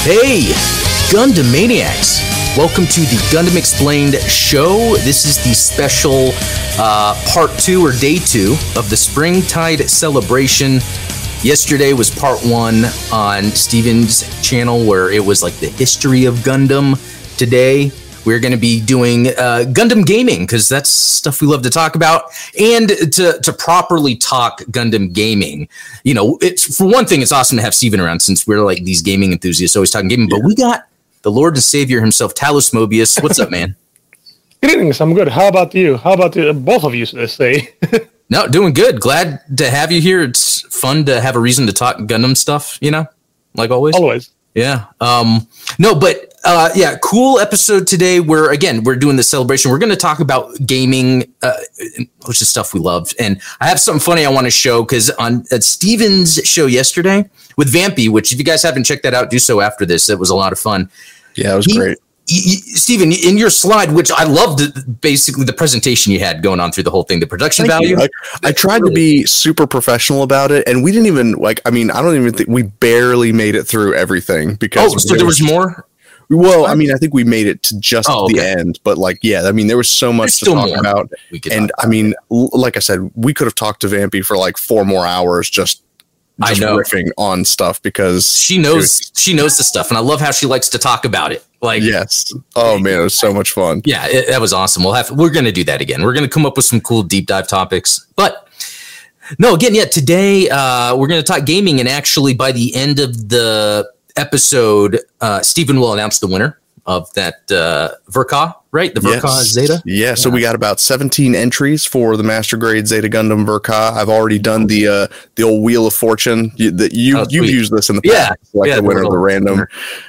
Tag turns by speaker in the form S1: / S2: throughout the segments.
S1: Hey, Gundam Maniacs! Welcome to the Gundam Explained show. This is the special part 2 or day 2 of the Springtide celebration. Yesterday was part 1 on Steven's channel where it was like the history of Gundam. Today we're going to be doing Gundam gaming because that's stuff we love to talk about. And to properly talk Gundam gaming, you know, it's for one thing, it's awesome to have Steven around since we're like these gaming enthusiasts always talking gaming. But we got the Lord and Savior himself, Talos Mobius. What's up, man?
S2: Greetings. I'm good. How about you? How about both of you, let's say?
S1: No, doing good. Glad to have you here. It's fun to have a reason to talk Gundam stuff, you know, like always.
S2: Always.
S1: Yeah. Cool episode today where, again, we're doing the celebration. We're going to talk about gaming, which is stuff we love. And I have something funny I want to show because on Steven's show yesterday with Vampy, which if you guys haven't checked that out, do so after this. It was a lot of fun.
S3: Yeah, it was great.
S1: Steven, in your slide, which I loved, basically the presentation you had going on through the whole thing, the production value.
S3: I tried to be super professional about it, and we didn't even I don't even think we barely made it through everything because.
S1: So there was more.
S3: Well, I mean, I think we made it to just the end, but there was so much to talk about. Like I said, we could have talked to Vampy for like 4 more hours just riffing on stuff because
S1: she knows the stuff, and I love how she likes to talk about it.
S3: Yes. Oh man, it was so much fun.
S1: Yeah, that was awesome. We're going to do that again. We're going to come up with some cool deep dive topics. But no, again, today we're going to talk gaming, and actually by the end of the episode, Steven will announce the winner of that Verka, right? The Verka Zeta.
S3: Yeah, so we got about 17 entries for the Master Grade Zeta Gundam Verka. I've already done the old Wheel of Fortune. You've used this in the past, the winner of the random.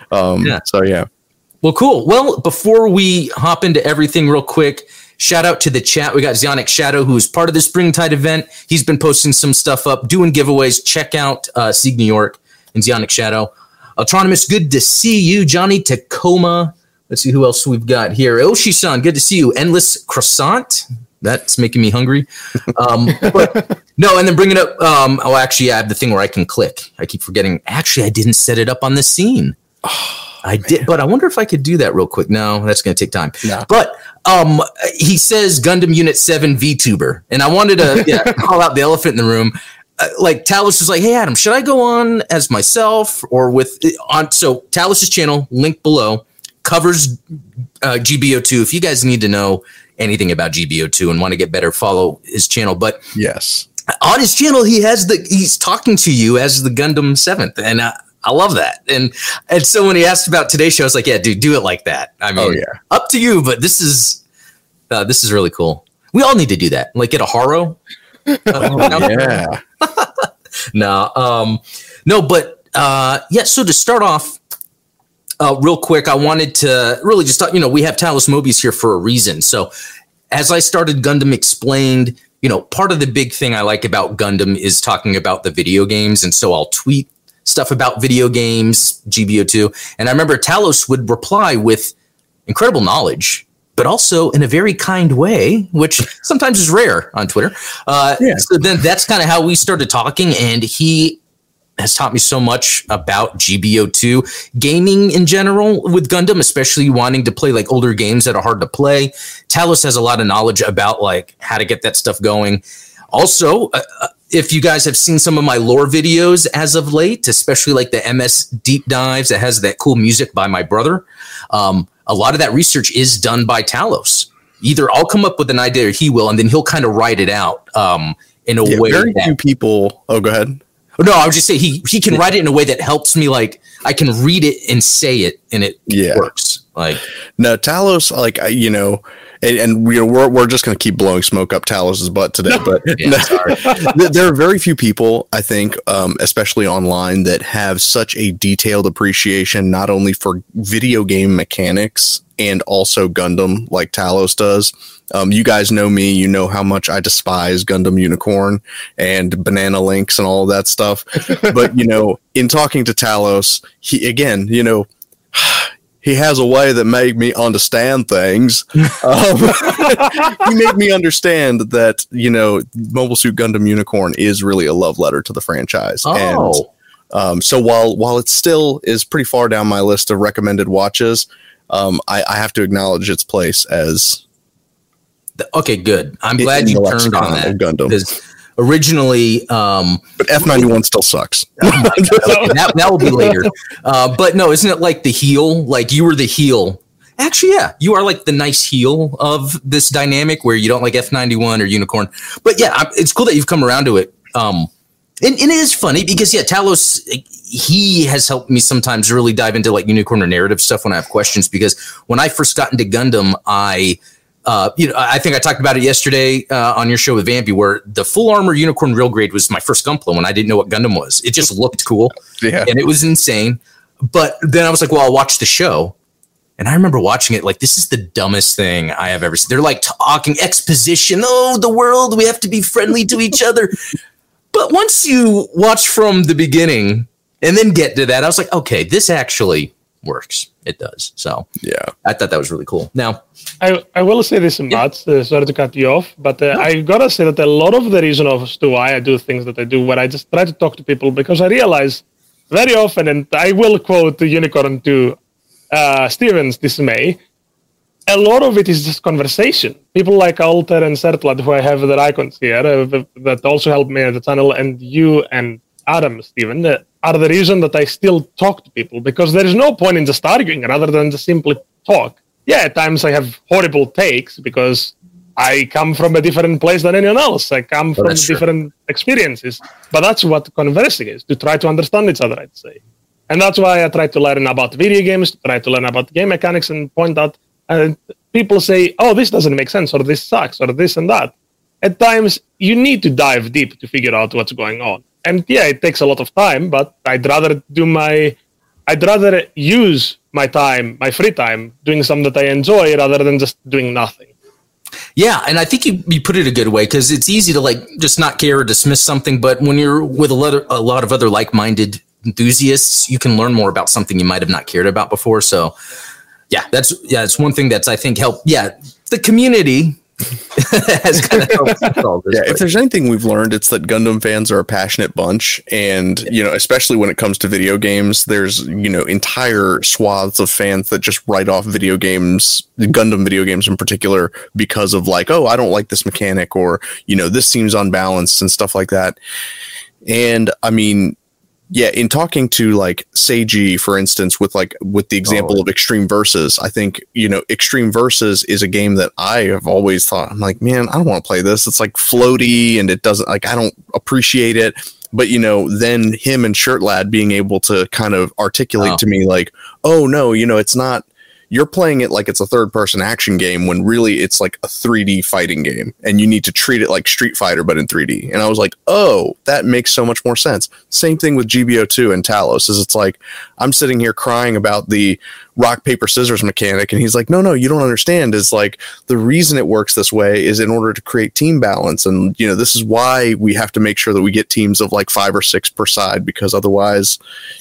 S3: So yeah.
S1: Well, cool. Well, before we hop into everything real quick, shout out to the chat. We got Zionic Shadow, who's part of the Springtide event. He's been posting some stuff up, doing giveaways. Check out Sieg New York and Zionic Shadow. Autonomous, good to see you. Johnny Tacoma. Let's see who else we've got here. Oshi-san, good to see you. Endless Croissant. That's making me hungry. And then bringing up, I have the thing where I can click. I keep forgetting. Actually, I didn't set it up on the scene. I did, but I wonder if I could do that real quick. No, that's going to take time. No. But he says Gundam Unit 7 VTuber, and I wanted to call out the elephant in the room. Talos was like, "Hey Adam, should I go on as myself or So Talos's channel, link below, covers GBO2. If you guys need to know anything about GBO2 and want to get better, follow his channel. But
S3: yes,
S1: on his channel, he's talking to you as the Gundam 7th, and I love that. And so when he asked about today's show, I was like, yeah, dude, do it like that. I mean, up to you, but this is really cool. We all need to do that. Like get a Haro. So to start off real quick, I wanted to really just talk, we have Talos Mobius here for a reason. So as I started Gundam Explained, part of the big thing I like about Gundam is talking about the video games. And so I'll tweet stuff about video games, GBO2. And I remember Talos would reply with incredible knowledge, but also in a very kind way, which sometimes is rare on Twitter. So then that's kind of how we started talking. And he has taught me so much about GBO2 gaming in general with Gundam, especially wanting to play like older games that are hard to play. Talos has a lot of knowledge about like how to get that stuff going. Also, if you guys have seen some of my lore videos as of late, especially like the MS deep dives that has that cool music by my brother, a lot of that research is done by Talos. Either I'll come up with an idea or he will, and then he'll kind of write it out in a way.
S3: Very few people. Oh, go ahead.
S1: No, I would just say he can write it in a way that helps me. Like I can read it and say it, and it works.
S3: No, Talos, and we're just going to keep blowing smoke up Talos's butt today. But there are very few people, I think, especially online, that have such a detailed appreciation not only for video game mechanics and also Gundam like Talos does. You guys know me. You know how much I despise Gundam Unicorn and Banana Links and all of that stuff. But, in talking to Talos, he has a way that made me understand things. He made me understand that, Mobile Suit Gundam Unicorn is really a love letter to the franchise.
S1: Oh.
S3: So while it still is pretty far down my list of recommended watches, I have to acknowledge its place as
S1: okay. Good. I'm glad you turned on that.
S3: Gundam.
S1: Because originally,
S3: but F91 still sucks.
S1: That will be later. But no, isn't it like the heel? Like you were the heel. Actually, yeah, you are like the nice heel of this dynamic where you don't like F91 or Unicorn. But yeah, it's cool that you've come around to it. And it is funny because yeah, Talos, he has helped me sometimes really dive into like Unicorn or narrative stuff when I have questions. Because when I first got into Gundam, I think I talked about it yesterday on your show with Vampy, where the full armor Unicorn real grade was my first Gunpla when I didn't know what Gundam was. It just looked cool, and it was insane. But then I was like, well, I'll watch the show. And I remember watching it like, this is the dumbest thing I have ever seen. They're like talking exposition. Oh, the world, we have to be friendly to each other. But once you watch from the beginning and then get to that, I was like, okay, this actually works. It does. So yeah, I thought that was really cool. Now,
S2: I will say this, Matt, sorry to cut you off, but I gotta say that a lot of the reason as to why I do things that I do, where I just try to talk to people, because I realize very often, and I will quote the Unicorn to Steven's dismay, a lot of it is just conversation. People like Alter and Sertlat, who I have their icons here, that also help me at the channel, and you and Adam, Steven, are the reason that I still talk to people, because there is no point in just arguing rather than just simply talk. Yeah, at times I have horrible takes because I come from a different place than anyone else. I come from different experiences. But that's what conversing is, to try to understand each other, I'd say. And that's why I try to learn about video games, try to learn about game mechanics, and point out, and people say, oh, this doesn't make sense, or this sucks, or this and that. At times, you need to dive deep to figure out what's going on. And yeah, it takes a lot of time, but I'd rather use my time, my free time, doing something that I enjoy rather than just doing nothing.
S1: Yeah, and I think you put it a good way, because it's easy to like just not care or dismiss something, but when you're with a lot of other like-minded enthusiasts, you can learn more about something you might have not cared about before. So it's one thing that's I think helped. Yeah, the community has kind of helped all this.
S3: Yeah, if there's anything we've learned, it's that Gundam fans are a passionate bunch, and especially when it comes to video games, there's entire swaths of fans that just write off video games, Gundam video games in particular, because of like, oh, I don't like this mechanic, or this seems unbalanced and stuff like that. And I mean, yeah, in talking to like Seiji, for instance, with the example of Extreme Versus, I think, Extreme Versus is a game that I have always thought, I'm like, man, I don't want to play this. It's like floaty and it doesn't, like, I don't appreciate it. But, then him and Shirtlad being able to kind of articulate to me like, oh, no, it's not, you're playing it like it's a third-person action game when really it's like a 3D fighting game, and you need to treat it like Street Fighter but in 3D. And I was like, oh, that makes so much more sense. Same thing with GBO2 and Talos, is it's like I'm sitting here crying about the rock, paper, scissors mechanic, and he's like, no, you don't understand. Is like the reason it works this way is in order to create team balance, and this is why we have to make sure that we get teams of like 5 or 6 per side, because otherwise,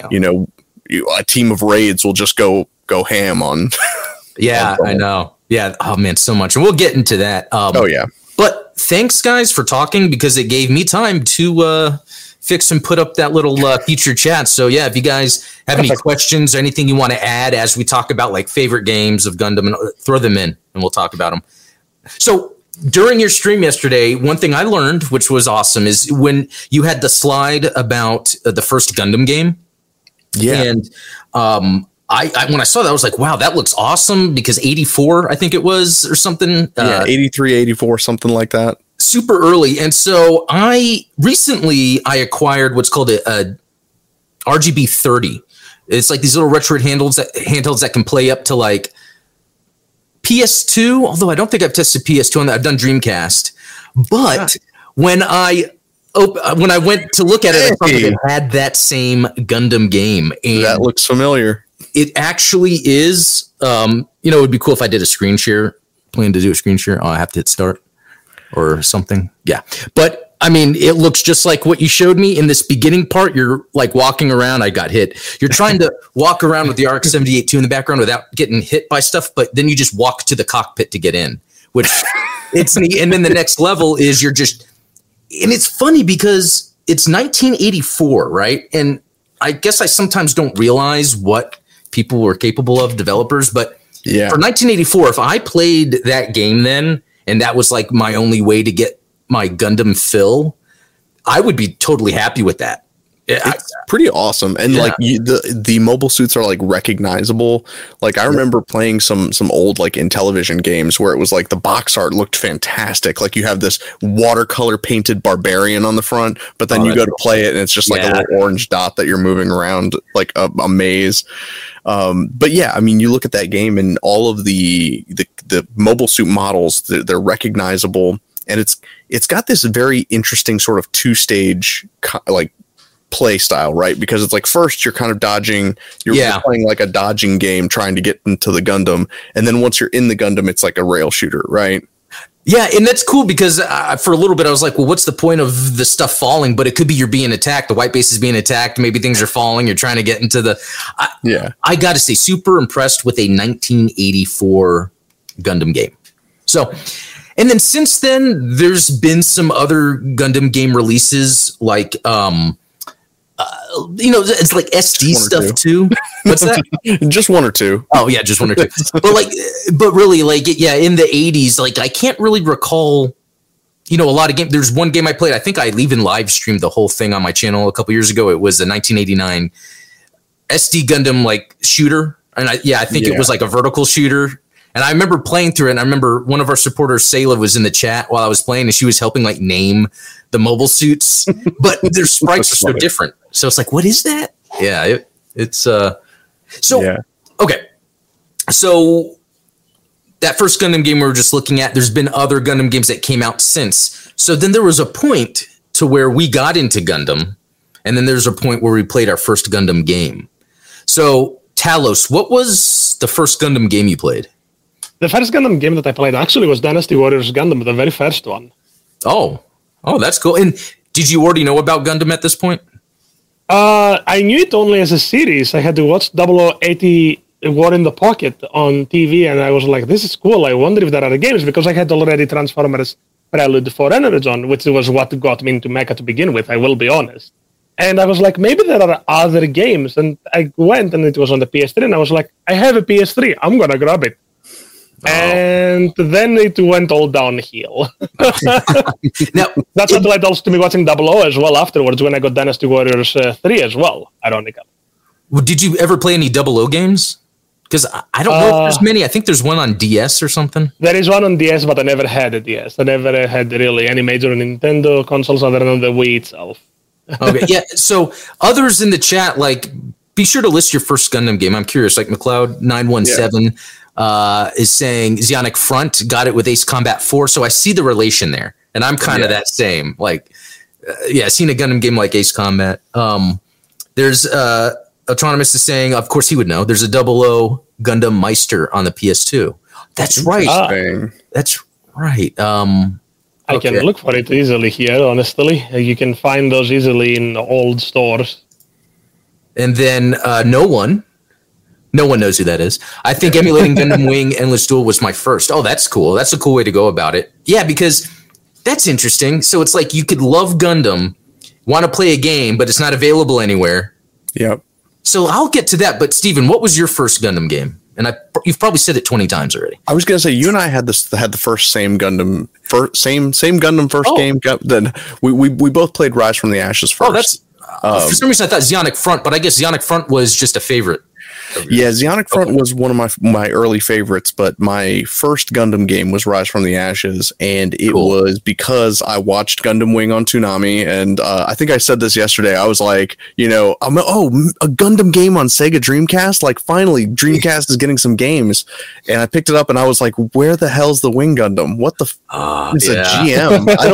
S3: a team of raids will just go ham on.
S1: Yeah, I know. Yeah. Oh man, so much. And we'll get into that. But thanks guys for talking, because it gave me time to fix and put up that little feature chat. So yeah, if you guys have any questions or anything you want to add as we talk about like favorite games of Gundam, and throw them in and we'll talk about them. So during your stream yesterday, one thing I learned, which was awesome, is when you had the slide about the first Gundam game. Yeah. And I when I saw that, I was like, wow, that looks awesome, because 84, I think it was, or something.
S3: 83, 84, something like that.
S1: Super early. And so I acquired what's called a RGB 30. It's like these little retro handhelds that can play up to like PS2, although I don't think I've tested PS2 on that. I've done Dreamcast. But when I went to look at it, I thought it had that same Gundam game. And
S3: that looks familiar.
S1: It actually is. It would be cool if I did a screen share. Plan to do a screen share. I have to hit start or something. Yeah. But I mean, it looks just like what you showed me in this beginning part. You're like walking around. I got hit. You're trying to walk around with the RX-78-2 in the background without getting hit by stuff, but then you just walk to the cockpit to get in, which it's neat. And then the next level is and it's funny because it's 1984, right? And I guess I sometimes don't realize what people were capable of, developers. But for 1984, if I played that game then, and that was like my only way to get my Gundam fill, I would be totally happy with that.
S3: It's pretty awesome, and like the mobile suits are like recognizable. Like I remember playing some old like Intellivision games where it was like the box art looked fantastic. Like you have this watercolor painted barbarian on the front, but then you go to play it and it's just like a little orange dot that you're moving around like a maze. But yeah, I mean, you look at that game and all of the mobile suit models, they're recognizable, and it's got this very interesting sort of two-stage like play style, right? Because it's like first you're kind of dodging, you're playing like a dodging game trying to get into the Gundam, and then once you're in the Gundam it's like a rail shooter, right?
S1: Yeah, and that's cool because for a little bit I was like, well, what's the point of the stuff falling? But it could be you're being attacked, the white base is being attacked, maybe things are falling, you're trying to get into the I gotta say, super impressed with a 1984 Gundam game. So, and then since then there's been some other Gundam game releases like it's like SD stuff too. What's that?
S3: Just one or two.
S1: Oh yeah, just one or two. but really, like, in the 80s, like I can't really recall, a lot of games. There's one game I played. I think I even live streamed the whole thing on my channel a couple years ago. It was a 1989 SD Gundam like shooter, and I think it was like a vertical shooter. And I remember playing through it, and I remember one of our supporters, Sayla, was in the chat while I was playing, and she was helping like name the mobile suits, but their sprites are so different. So it's like, what is that? Yeah, it's okay. So that first Gundam game we were just looking at, there's been other Gundam games that came out since. So then there was a point to where we got into Gundam, and then there's a point where we played our first Gundam game. So Talos, what was the first Gundam game you played?
S2: The first Gundam game that I played actually was Dynasty Warriors Gundam, the very first one.
S1: Oh, that's cool. And did you already know about Gundam at this point?
S2: I knew it only as a series. I had to watch 0080 War in the Pocket on TV, and I was like, this is cool. I wonder if there are games, because I had already Transformers Prelude for Energon, which was what got me into Mecha to begin with, I will be honest. And I was like, maybe there are other games. And I went, and it was on the PS3, and I was like, I have a PS3. I'm going to grab it. Oh. And then it went all downhill. Now, that's what led also to me watching 00 as well afterwards when I got Dynasty Warriors 3 as well, ironically.
S1: Well, did you ever play any 00 games? Because I don't know if there's many. I think there's one on DS or something.
S2: There is one on DS, but I never had a DS. I never had really any major Nintendo consoles other than the Wii itself.
S1: Okay, yeah. So others in the chat, like, be sure to list your first Gundam game. I'm curious. Like McLeod917 is saying Zionic Front got it with Ace Combat 4. So I see the relation there, and I'm kind of that same. Like, seen a Gundam game like Ace Combat. There's Autonomous is saying, of course he would know. There's a 00 Gundam Meister on the PS2. That's right. That's right.
S2: I can look for it easily here, honestly. You can find those easily in old stores.
S1: And then no one knows who that is. I think emulating Gundam Wing Endless Duel was my first. Oh, that's cool. That's a cool way to go about it. Yeah, because that's interesting. So it's like you could love Gundam, want to play a game, but it's not available anywhere.
S3: Yep.
S1: So I'll get to that. But Steven, what was your first Gundam game? And you've probably said it 20 times already.
S3: I was gonna say you and I had the first same Gundam game. Then we both played Rise from the Ashes first.
S1: Oh, that's for some reason I thought Zionic Front, but I guess Zionic Front was just a favorite.
S3: Yeah, Zionic Front was one of my early favorites, but my first Gundam game was Rise from the Ashes, and it was because I watched Gundam Wing on Toonami, and I think I said this yesterday. I was like, a Gundam game on Sega Dreamcast? Like, finally, Dreamcast is getting some games, and I picked it up, and I was like, where the hell's the Wing Gundam? What the it's a GM? I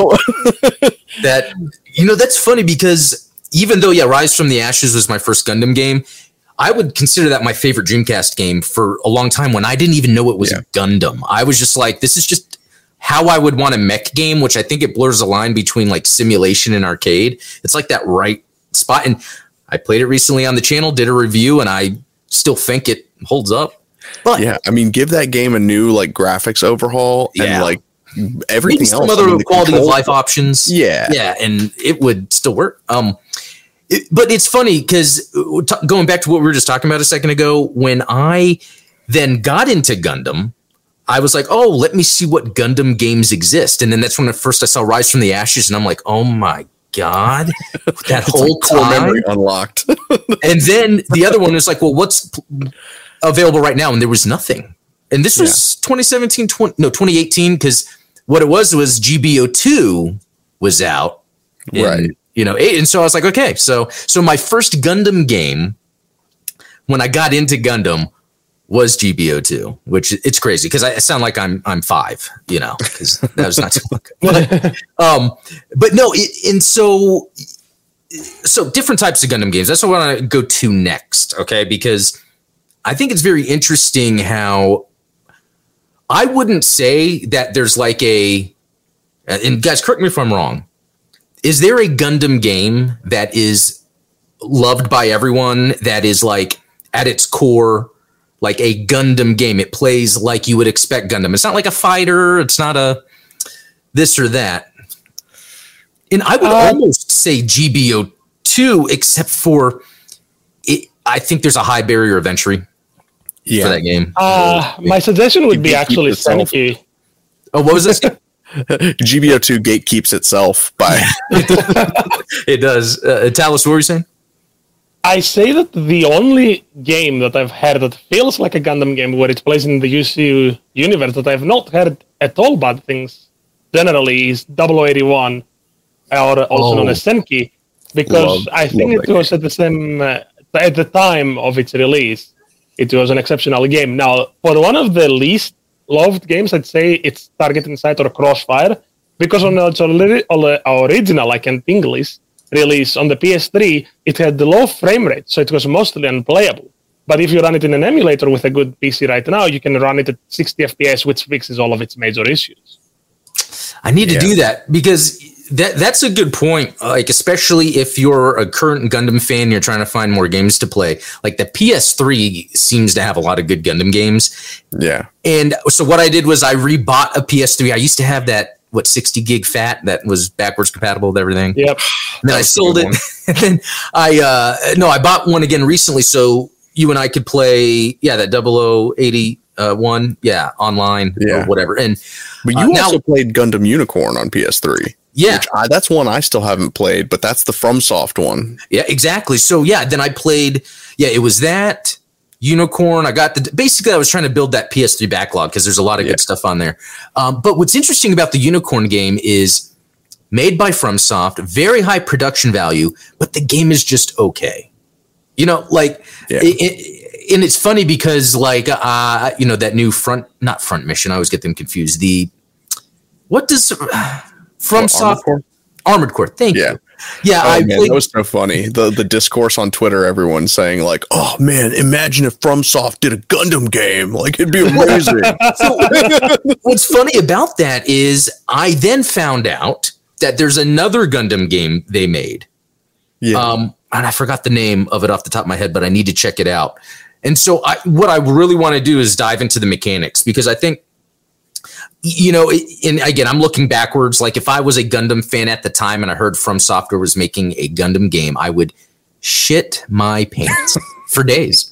S3: don't...
S1: That's funny because even though, Rise from the Ashes was my first Gundam game, I would consider that my favorite Dreamcast game for a long time when I didn't even know it was Gundam. I was just like, this is just how I would want a mech game, which I think it blurs the line between like simulation and arcade. It's like that right spot. And I played it recently on the channel, did a review, and I still think it holds up. But
S3: yeah, I mean, give that game a new like graphics overhaul and like everything else.
S1: Some other quality of life options.
S3: Yeah.
S1: And it would still work. But it's funny because going back to what we were just talking about a second ago, when I then got into Gundam, I was like, oh, let me see what Gundam games exist. And then that's when at first I saw Rise from the Ashes, and I'm like, oh my God, that whole
S3: core memory unlocked.
S1: And then the other one is like, well, what's available right now? And there was nothing. And this was 2018, because what it was GBO2 was out.
S3: Right.
S1: And so I was like, okay, so my first Gundam game when I got into Gundam was GBO2, which it's crazy because I sound like I'm 5, because that was not too long. But no, so different types of Gundam games. That's what I want to go to next, okay? Because I think it's very interesting how I wouldn't say that there's like and guys, correct me if I'm wrong. Is there a Gundam game that is loved by everyone that is like at its core like a Gundam game? It plays like you would expect Gundam. It's not like a fighter. It's not a this or that. And I would almost say GBO2, except for it, I think there's a high barrier of entry for that game.
S2: My suggestion would be actually Senki.
S1: Oh, what was this?
S3: GBO2 gatekeeps itself by
S1: it does. Talos, what were you saying?
S2: I say that the only game that I've heard that feels like a Gundam game where it plays in the UCU universe that I've not heard at all bad things generally is 0081, or also known as Senki, because I think it was at the same at the time of its release, it was an exceptional game. Now, for one of the least loved games, I'd say it's Target Insight or Crossfire, because on its original, like in English release on the PS3, it had the low frame rate, so it was mostly unplayable. But if you run it in an emulator with a good PC right now, you can run it at 60 FPS, which fixes all of its major issues.
S1: I need to do that, because that's a good point. Like, especially if you're a current Gundam fan, and you're trying to find more games to play. Like the PS3 seems to have a lot of good Gundam games.
S3: Yeah.
S1: And so what I did was I rebought a PS3. I used to have that 60 gig fat that was backwards compatible with everything.
S2: Yep.
S1: And then I sold it. And then I bought one again recently, so you and I could play that 0081 online or whatever.
S3: But you also played Gundam Unicorn on PS3.
S1: Yeah,
S3: that's one I still haven't played, but that's the FromSoft one.
S1: Yeah, exactly. So then I played. Yeah, it was that Unicorn. I got basically I was trying to build that PS3 backlog because there's a lot of good stuff on there. But what's interesting about the Unicorn game is made by FromSoft, very high production value, but the game is just okay. And it's funny because that new not front mission. I always get them confused. What does FromSoft Armored Core? Thank you. Yeah,
S3: that was so funny. The discourse on Twitter, everyone saying like, "Oh man, imagine if FromSoft did a Gundam game. Like it'd be amazing."
S1: So, what's funny about that is I then found out that there's another Gundam game they made. Yeah. And I forgot the name of it off the top of my head, but I need to check it out. And so what I really want to do is dive into the mechanics, because I think, and again, I'm looking backwards. Like if I was a Gundam fan at the time and I heard From Software was making a Gundam game, I would shit my pants for days.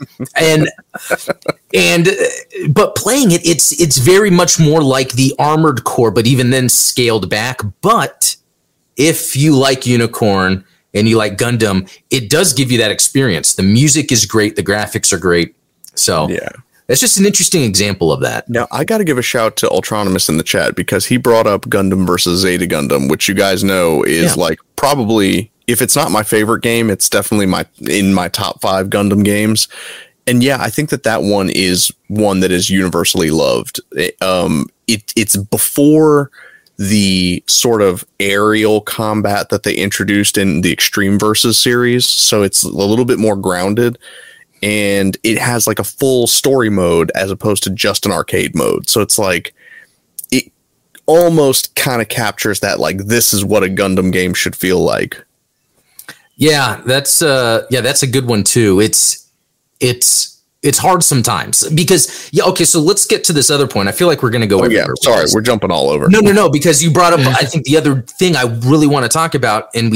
S1: But playing it, it's very much more like the Armored Core, but even then scaled back. But if you like Unicorn and you like Gundam, it does give you that experience. The music is great. The graphics are great. So yeah. That's just an interesting example of that.
S3: Now, I got to give a shout to Ultronymous in the chat, because he brought up Gundam versus Zeta Gundam, which you guys know is like probably, if it's not my favorite game, it's definitely in my top 5 Gundam games. And yeah, I think that one is one that is universally loved. It's before the sort of aerial combat that they introduced in the Extreme Versus series, so it's a little bit more grounded. And it has like a full story mode as opposed to just an arcade mode. So it's like, it almost kind of captures that, like, this is what a Gundam game should feel like.
S1: Yeah, that's a good one too. It's hard sometimes because, okay, so let's get to this other point. I feel like we're going to go everywhere.
S3: Yeah, sorry, we're jumping all over.
S1: No, because you brought up, I think the other thing I really want to talk about, and we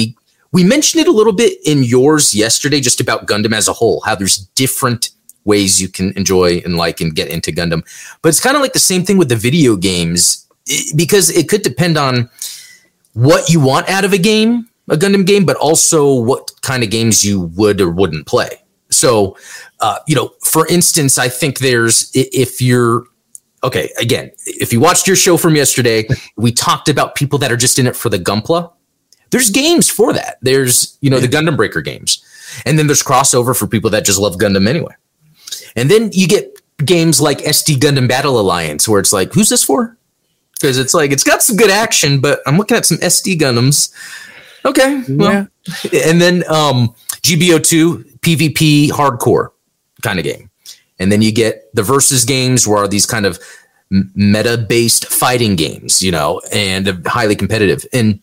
S1: we mentioned it a little bit in yours yesterday, just about Gundam as a whole, how there's different ways you can enjoy and like and get into Gundam. But it's kind of like the same thing with the video games, because it could depend on what you want out of a game, a Gundam game, but also what kind of games you would or wouldn't play. So, for instance, I think if you watched your show from yesterday, we talked about people that are just in it for the Gunpla. There's games for that. There's, the Gundam Breaker games. And then there's crossover for people that just love Gundam anyway. And then you get games like SD Gundam Battle Alliance, where it's like, who's this for? Because it's like, it's got some good action, but I'm looking at some SD Gundams. Okay. Well, yeah. And then GBO2, PvP hardcore kind of game. And then you get the versus games, where these kind of meta-based fighting games, and highly competitive. And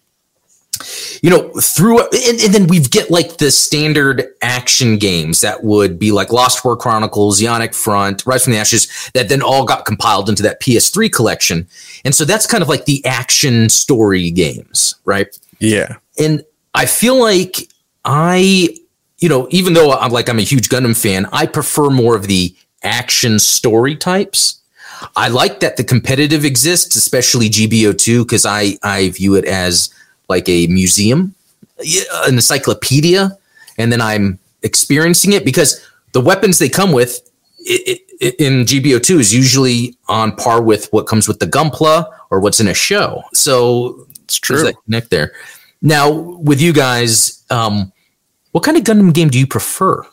S1: and then we get like the standard action games that would be like Lost War Chronicles, Ionic Front, Rise from the Ashes, that then all got compiled into that PS3 collection. And so that's kind of like the action story games, right?
S3: Yeah.
S1: And I feel like even though I'm a huge Gundam fan, I prefer more of the action story types. I like that the competitive exists, especially GBO2, because I view it as like a museum, an encyclopedia, and then I'm experiencing it, because the weapons they come with in GBO2 is usually on par with what comes with the Gunpla or what's in a show. So
S3: it's true.
S1: There's that connect there. Now, with you guys, what kind of Gundam game do you prefer?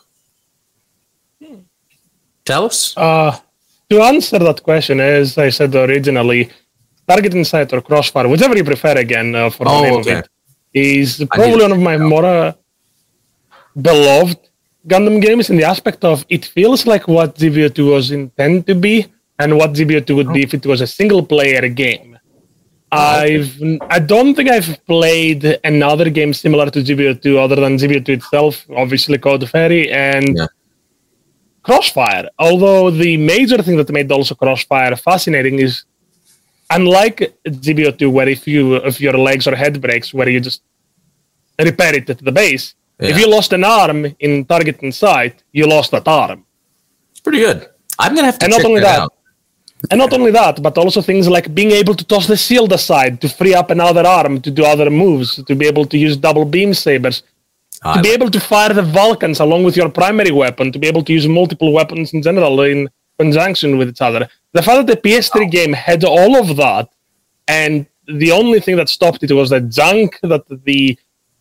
S1: Talos?
S2: To answer that question, as I said originally, Target Insight or Crossfire, whichever you prefer again for the name of it, is probably one of my more beloved Gundam games, in the aspect of it feels like what GBO2 was intended to be and what GBO2 would be if it was a single-player game. I don't think I've played another game similar to GBO2 other than GBO2 itself, obviously Code Fairy and Crossfire. Although the major thing that made also Crossfire fascinating is, unlike GBO2, where if your legs or head breaks, where you just repair it at the base, if you lost an arm in Target Insight, you lost that arm.
S1: It's pretty good. I'm going to have to check that out.
S2: And not only that, but also things like being able to toss the shield aside to free up another arm to do other moves, to be able to use double beam sabers, to be able to fire the Vulcans along with your primary weapon, to be able to use multiple weapons in general in conjunction with each other. The fact that the PS3 game had all of that, and the only thing that stopped it was the junk that the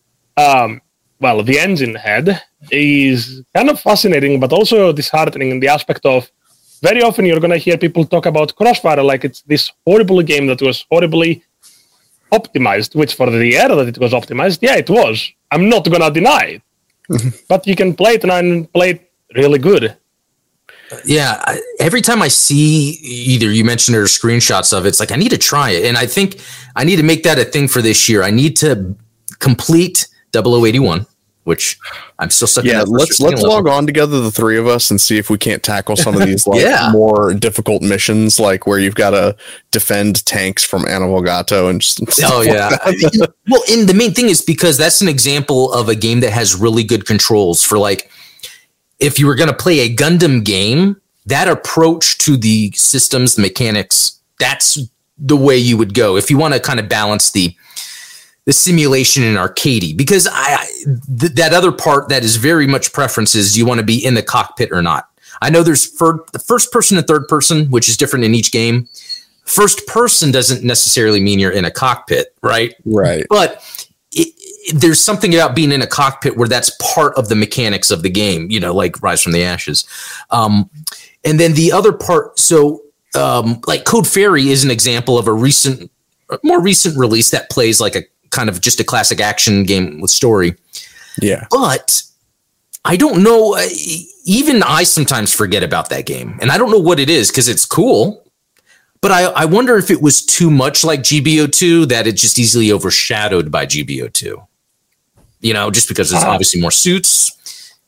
S2: engine had, is kind of fascinating, but also disheartening in the aspect of, very often you're going to hear people talk about Crossfire like it's this horrible game that was horribly optimized, which for the era that it was optimized, yeah, it was. I'm not going to deny it. But you can play it and play it really good.
S1: Yeah, every time I see either you mentioned it or screenshots of it, it's like, I need to try it. And I think I need to make that a thing for this year. I need to complete 0081, which I'm still stuck in.
S3: Yeah, let's log on together, the three of us, and see if we can't tackle some of these more difficult missions, like where you've got to defend tanks from Animal Gato and just
S1: well, and the main thing is because that's an example of a game that has really good controls for, like, if you were going to play a Gundam game, that approach to the systems, the mechanics, that's the way you would go if you want to kind of balance the simulation and arcadey. Because that other part that is very much preferences, do you want to be in the cockpit or not? I know there's the first person and third person, which is different in each game. First person doesn't necessarily mean you're in a cockpit, right?
S3: Right.
S1: But there's something about being in a cockpit where that's part of the mechanics of the game, like Rise from the Ashes. And then the other part, like Code Fairy is an example of a more recent release that plays like a kind of just a classic action game with story.
S3: Yeah.
S1: But I don't know, even I sometimes forget about that game. And I don't know what it is, because it's cool. But I wonder if it was too much like GBO2, that it's just easily overshadowed by GBO2. Just because there's obviously more suits,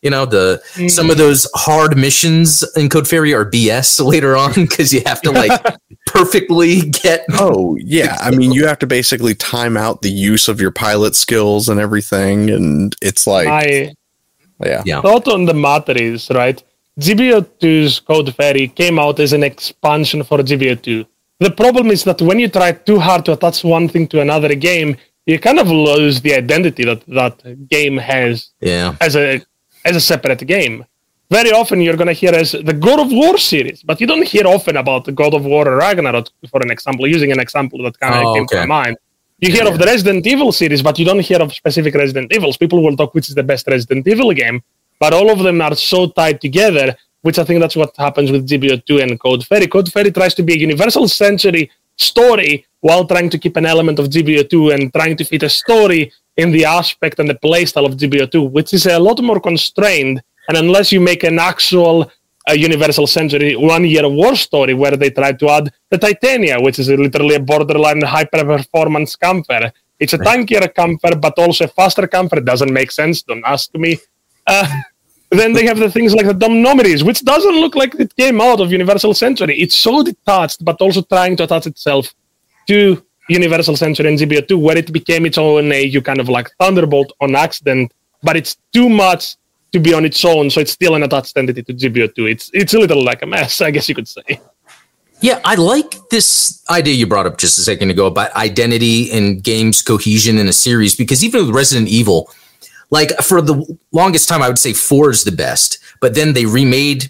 S1: You know, some of those hard missions in Code Fairy are BS later on because you have to like perfectly get.
S3: Oh yeah, I mean you have to basically time out the use of your pilot skills and everything, and it's like
S2: thought on the matter is right. GBO2's Code Fairy came out as an expansion for GBO2. The problem is that when you try too hard to attach one thing to another game, you kind of lose the identity that game has as a separate game. Very often you're going to hear as the God of War series, but you don't hear often about the God of War or Ragnarok, for an example, using an example that kind of came to my mind. You hear of the Resident Evil series, but you don't hear of specific Resident Evils. People will talk which is the best Resident Evil game, but all of them are so tied together, which I think that's what happens with GBO2 and Code Fairy. Code Fairy tries to be a universal century story while trying to keep an element of GBO2 and trying to fit a story in the aspect and the playstyle of GBO2, which is a lot more constrained. And unless you make an actual Universal Century 1 Year War story where they try to add the Titania, which is literally a borderline hyper-performance camper. It's a tankier camper, but also a faster camper. It doesn't make sense. Don't ask me. Then they have the things like the Dominomeries, which doesn't look like it came out of Universal Century. It's so detached, but also trying to attach itself to Universal Century and GBO2, where it became its own you kind of like Thunderbolt on accident, but it's too much to be on its own, so it's still an attached entity to GBO2. It's a little like a mess, I guess you could say.
S1: Yeah, I like this idea you brought up just a second ago about identity and games cohesion in a series, because even with Resident Evil, like for the longest time, I would say 4 is the best, but then they remade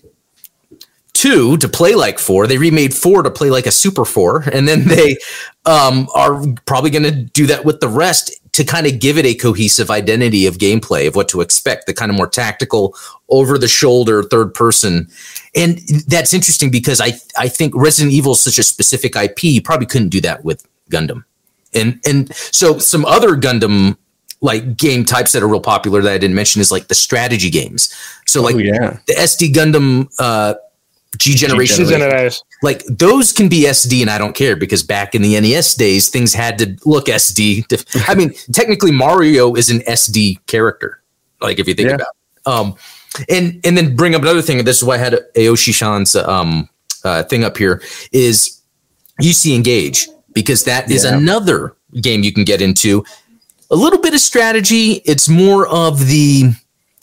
S1: 2 to play like 4. They remade 4 to play like a Super 4, and then they are probably going to do that with the rest to kind of give it a cohesive identity of gameplay, of what to expect, the kind of more tactical, over-the-shoulder, third-person. And that's interesting because I think Resident Evil is such a specific IP, you probably couldn't do that with Gundam. And so some other Gundam like game types that are real popular that I didn't mention is like the strategy games. So like the SD Gundam G Generation, like those can be SD and I don't care, because back in the NES days, things had to look SD. I mean, technically Mario is an SD character. Like if you think about it. And then bring up another thing, and this is why I had Aoshi-shan's thing up here, is UC Engage, because that is another game you can get into. A little bit of strategy. It's more of the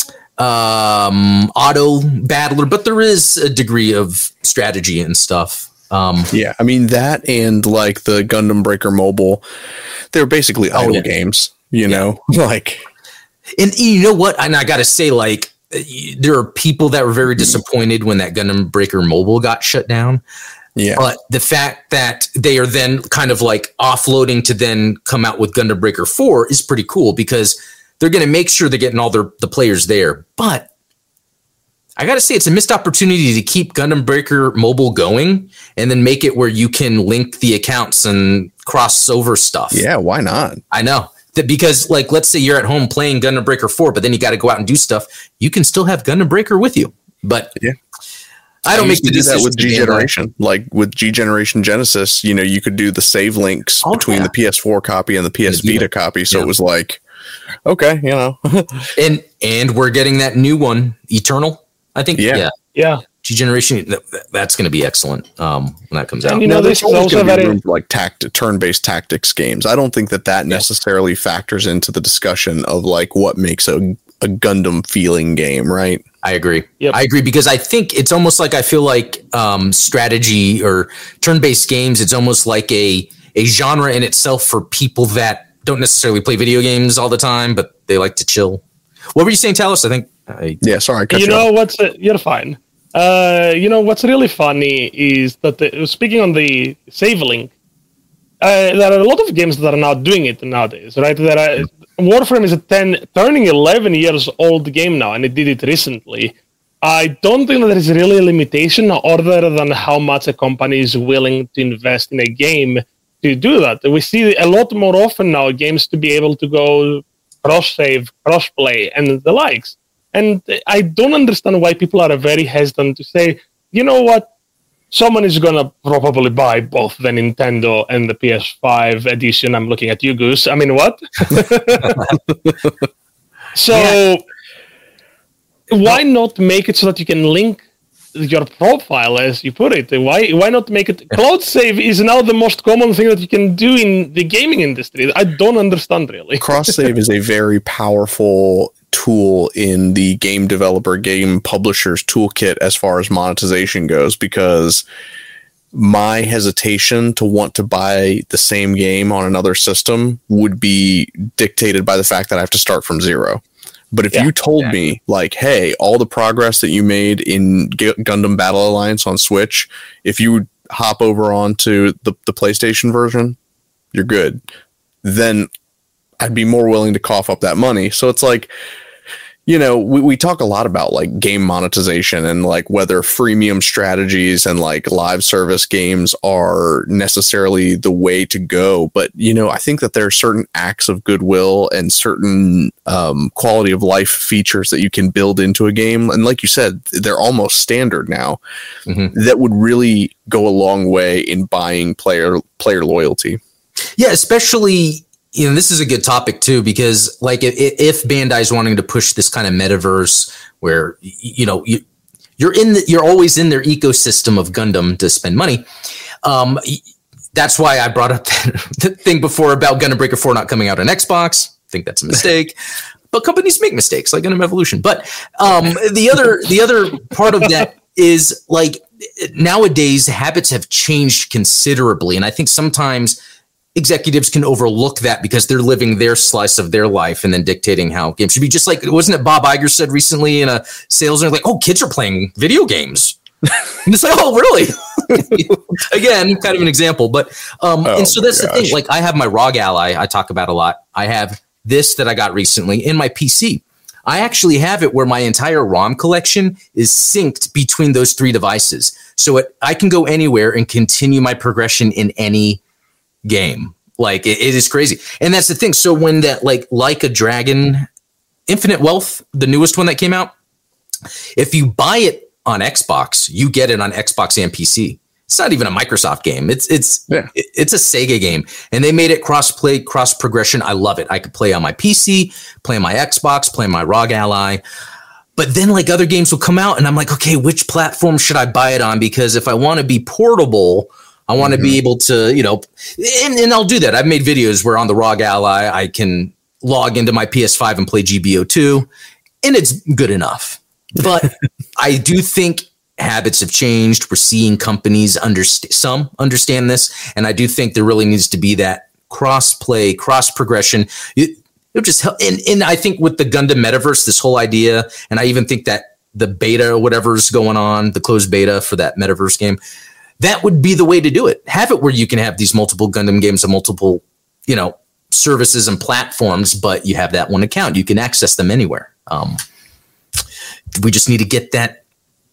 S1: auto battler, but there is a degree of strategy and stuff.
S3: I mean that and like the Gundam Breaker Mobile, they're basically idle games, you know, like.
S1: And you know what? And I got to say, like, there are people that were very disappointed when that Gundam Breaker Mobile got shut down. Yeah. But the fact that they are then kind of like offloading to then come out with Gundam Breaker 4 is pretty cool, because they're going to make sure they're getting all the players there. But I got to say, it's a missed opportunity to keep Gundam Breaker Mobile going and then make it where you can link the accounts and cross over stuff.
S3: Yeah, why not?
S1: I know. That because, like, let's say you're at home playing Gundam Breaker 4, but then you got to go out and do stuff. You can still have Gundam Breaker with you. But I don't make the decision.
S3: That with G Generation. Like with G Generation Genesis, you know, you could do the save links between the PS4 copy and the PS Vita copy. So it was like, okay, you know.
S1: and we're getting that new one, Eternal, I think. Yeah. G Generation, that's going to be excellent when that comes out.
S2: You know,
S3: there's always going to be room for like turn-based tactics games. I don't think that necessarily factors into the discussion of like what makes a Gundam feeling game, right?
S1: I agree. Yep. I agree, because I think it's almost like, I feel like strategy or turn-based games, it's almost like a genre in itself for people that don't necessarily play video games all the time, but they like to chill. What were you saying, Talos? I think.
S3: Sorry.
S2: You're fine. You know, what's really funny is that speaking on the save link, there are a lot of games that are now doing it nowadays, right? Warframe is turning 11 years old game now, and it did it recently. I don't think that there is really a limitation other than how much a company is willing to invest in a game to do that. We see a lot more often now games to be able to go cross-save, cross-play, and the likes. And I don't understand why people are very hesitant to say, you know what, someone is going to probably buy both the Nintendo and the PS5 edition. I'm looking at you, Goose. I mean, what? So Why not make it so that you can link your profile, as you put it? Why not make it cloud save is now the most common thing that you can do in the gaming industry. I don't understand really.
S3: Cross save is a very powerful tool in the game developer, game publisher's toolkit as far as monetization goes, because my hesitation to want to buy the same game on another system would be dictated by the fact that I have to start from zero. But if you told me, like, hey, all the progress that you made in Gundam Battle Alliance on Switch, if you would hop over onto the PlayStation version, you're good, then I'd be more willing to cough up that money. So it's like, you know, we talk a lot about like game monetization and like whether freemium strategies and like live service games are necessarily the way to go. But, you know, I think that there are certain acts of goodwill and certain quality of life features that you can build into a game. And like you said, they're almost standard now, that would really go a long way in buying player loyalty.
S1: Yeah, especially, you know, this is a good topic too, because like if Bandai is wanting to push this kind of metaverse where, you know, you're always in their ecosystem of Gundam to spend money. That's why I brought up the thing before about Gundam Breaker 4 not coming out on Xbox. I think that's a mistake, but companies make mistakes like Gundam Evolution. But the other part of that is like nowadays habits have changed considerably. And I think sometimes executives can overlook that because they're living their slice of their life and then dictating how games should be. Just like, wasn't it Bob Iger said recently in a sales interview, like, oh, kids are playing video games. And it's like, oh, really? Again, kind of an example. But and so that's the thing. Like, I have my ROG Ally I talk about a lot. I have this that I got recently in my PC. I actually have it where my entire ROM collection is synced between those three devices. So I can go anywhere and continue my progression in any game. Like it is crazy. And that's the thing. So when that like a Dragon Infinite Wealth, the newest one that came out, if you buy it on Xbox, you get it on Xbox and PC. It's not even a Microsoft game. It's a Sega game, and they made it cross-play, cross-progression. I love it. I could play on my PC, play on my Xbox, play on my ROG Ally. But then like other games will come out, and I'm like, okay, which platform should I buy it on? Because if I want to be portable, I want to be able to, you know, and I'll do that. I've made videos where on the ROG Ally, I can log into my PS5 and play GBO2, and it's good enough. But I do think habits have changed. We're seeing companies understand this, and I do think there really needs to be that cross-play, cross-progression. It just help. And I think with the Gundam Metaverse, this whole idea, and I even think that the beta or whatever's going on, the closed beta for that Metaverse game, that would be the way to do it. Have it where you can have these multiple Gundam games and multiple, you know, services and platforms, but you have that one account. You can access them anywhere. We just need to get that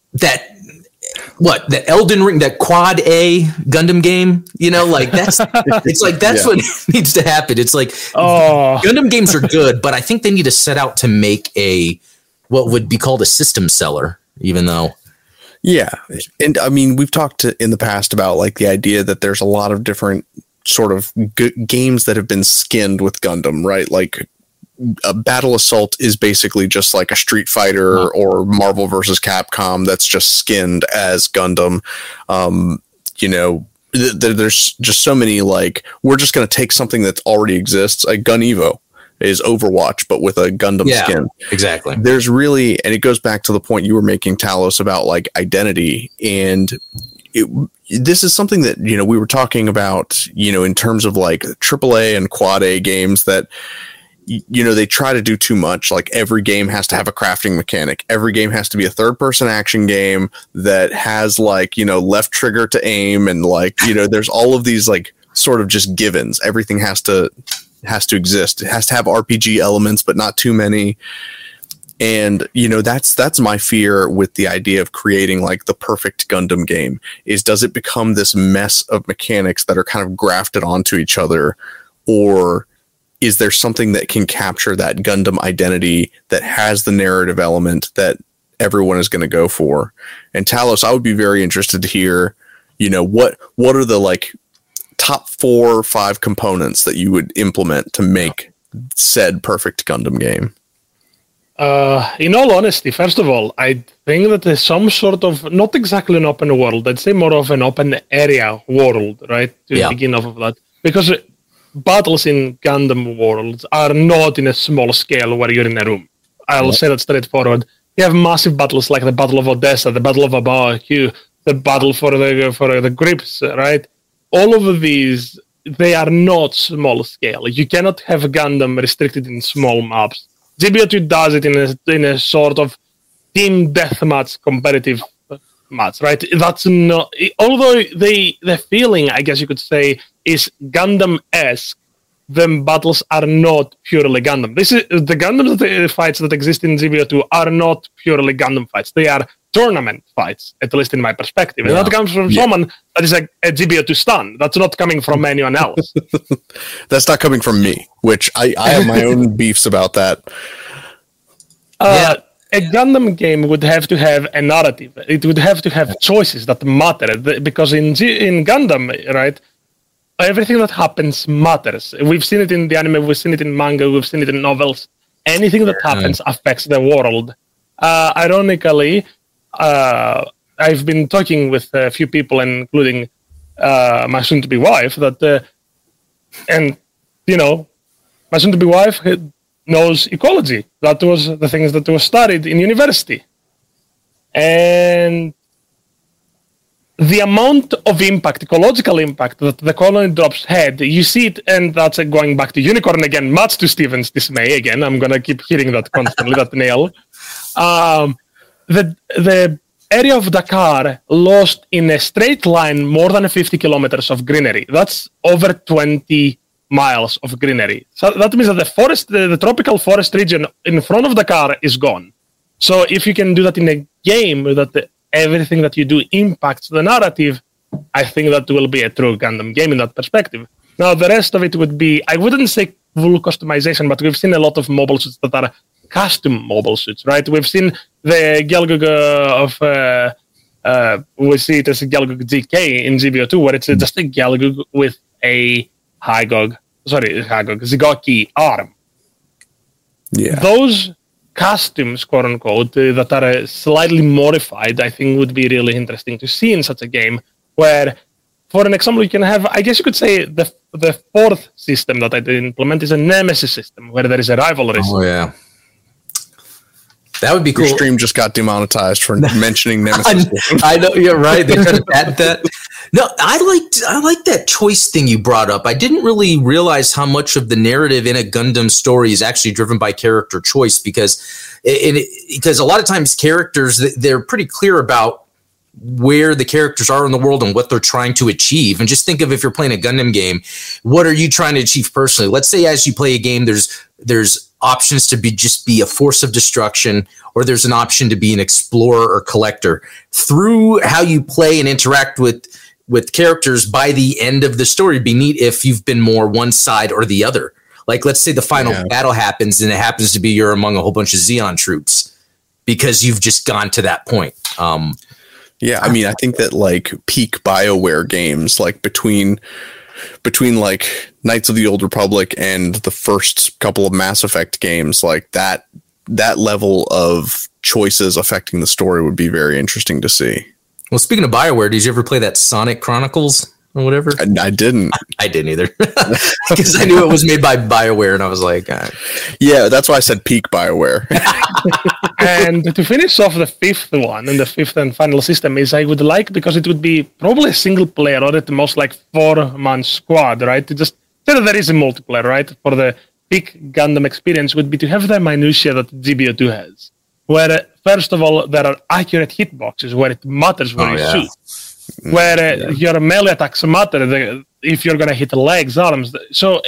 S1: Elden Ring, that Quad A Gundam game, you know, like that's what needs to happen. It's like Gundam games are good, but I think they need to set out to make what would be called a system seller, even though.
S3: Yeah. And I mean, we've talked in the past about like the idea that there's a lot of different sort of games that have been skinned with Gundam, right? Like a Battle Assault is basically just like a Street Fighter or Marvel versus Capcom that's just skinned as Gundam. You know, there's just so many, like, we're just going to take something that already exists. Like Gun Evo is Overwatch, but with a Gundam skin.
S1: Exactly.
S3: There's really, and it goes back to the point you were making, Talos, about like identity. And this is something that, you know, we were talking about, you know, in terms of like AAA and Quad A games that, you know, they try to do too much. Like every game has to have a crafting mechanic. Every game has to be a third-person action game that has like, you know, left trigger to aim, and like, you know, there's all of these like sort of just givens. Everything has to exist. It has to have RPG elements, but not too many. And, you know, that's my fear with the idea of creating like the perfect Gundam game, is does it become this mess of mechanics that are kind of grafted onto each other, or is there something that can capture that Gundam identity that has the narrative element that everyone is going to go for? And Talos, I would be very interested to hear, you know, what are the like top 4 or 5 components that you would implement to make said perfect Gundam game?
S2: In all honesty, first of all, I think that there's some sort of, not exactly an open world, I'd say more of an open area world, right? To begin off of that. Because battles in Gundam worlds are not in a small scale where you're in a room. I'll say that straightforward. You have massive battles like the Battle of Odessa, the Battle of Abaku, the battle for the grips, right? All of these, they are not small scale. You cannot have Gundam restricted in small maps. GBO2 does it in a sort of team deathmatch competitive match, right? That's not, although the feeling, I guess you could say, is Gundam-esque. The battles are not purely Gundam. This is the Gundam fights that exist in GBO2 are not purely Gundam fights. They are tournament fights, at least in my perspective. And that comes from someone that is a GBO2 stan. That's not coming from anyone else.
S3: That's not coming from me, which I have my own beefs about that.
S2: A Gundam game would have to have a narrative. It would have to have choices that matter. Because in Gundam, right, everything that happens matters. We've seen it in the anime, we've seen it in manga, we've seen it in novels. Anything that happens affects the world. Ironically, I've been talking with a few people, including my soon-to-be wife, that, my soon-to-be wife knows ecology. That was the things that were studied in university. And the amount of impact, ecological impact, that the colony drops had, you see it, and that's going back to Unicorn again, much to Steven's dismay again. I'm going to keep hitting that constantly, that nail. The area of Dakar lost in a straight line more than 50 kilometers of greenery. That's over 20 miles of greenery. So that means that the forest, the tropical forest region in front of Dakar is gone. So if you can do that in a game, that everything that you do impacts the narrative, I think that will be a true Gundam game in that perspective. Now, the rest of it would be, I wouldn't say full customization, but we've seen a lot of mobile suits that are custom mobile suits, right? We've seen the Gelgug we see it as a Gelgug GK in GBO2, where it's just a Gelgug with a Zygoki arm.
S3: Yeah.
S2: Those costumes, quote unquote, that are slightly modified, I think would be really interesting to see in such a game, where, for an example, you can have, I guess you could say, the fourth system that I did implement is a Nemesis system, where there is a rivalry.
S1: Oh, yeah. That would be cool.
S3: Your stream just got demonetized for mentioning Nemesis.
S1: I know, you're right. They tried to patent that. No, I like that choice thing you brought up. I didn't really realize how much of the narrative in a Gundam story is actually driven by character choice, because a lot of times characters, they're pretty clear about where the characters are in the world and what they're trying to achieve. And just think of, if you're playing a Gundam game, what are you trying to achieve personally? Let's say as you play a game, there's options to be a force of destruction, or there's an option to be an explorer or collector. Through how you play and interact with characters, by the end of the story, it'd be neat if you've been more one side or the other. Like, let's say the final battle happens and it happens to be you're among a whole bunch of Zeon troops because you've just gone to that point.
S3: Yeah, I mean, I think that like peak BioWare games, like between like Knights of the Old Republic and the first couple of Mass Effect games, like that level of choices affecting the story would be very interesting to see.
S1: Well, speaking of BioWare, did you ever play that Sonic Chronicles or whatever?
S3: I didn't.
S1: I didn't either, because I knew it was made by BioWare, and I was like,
S3: yeah, that's why I said peak BioWare.
S2: And to finish off the fifth one, and the fifth and final system, is I would like, because it would be probably a single player, or at the most like 4-man squad, right? To just say that there is a multiplayer, right? For the peak Gundam experience would be to have the minutiae that GBO2 has, where first of all there are accurate hitboxes where it matters where you shoot, where your melee attacks matter if you're gonna hit legs, arms. So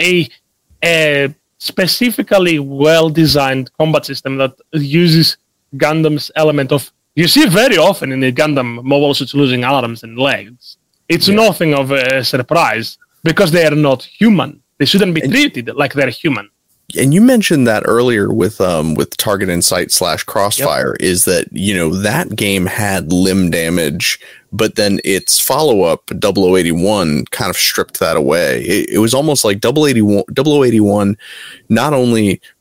S2: a specifically well-designed combat system that uses Gundam's element of, you see very often in the Gundam mobile suits losing arms and legs. It's nothing of a surprise, because they are not human. They shouldn't be treated like they're human.
S3: And you mentioned that earlier with Target Insight / Crossfire, is that, you know, that game had limb damage, but then its follow-up, 0081, kind of stripped that away. It was almost like 0081 not only